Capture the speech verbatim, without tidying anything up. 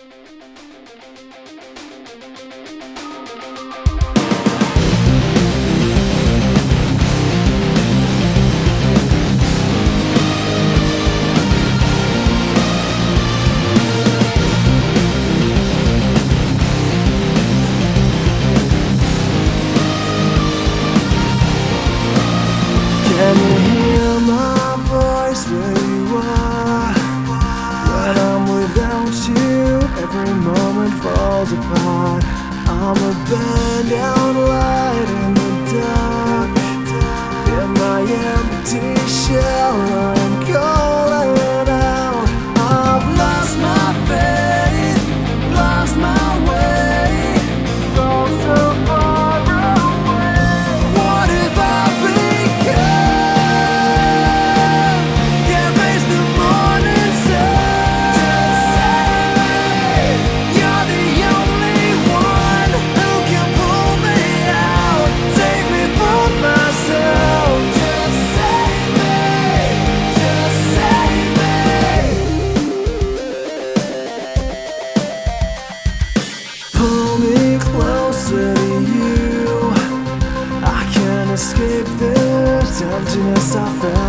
Can you hear my voice where you are? When I'm without you, every moment falls apart. I'm a burned out light in the dark. In my empty shell, I'm calling out. I've lost my faith, lost my way, gone so far away. What if I become? Can't face the morning sun. Just say you're the only one who can pull me out, take me from myself. Just save me, just save me. Pull me closer to you. I can't escape this emptiness I feel.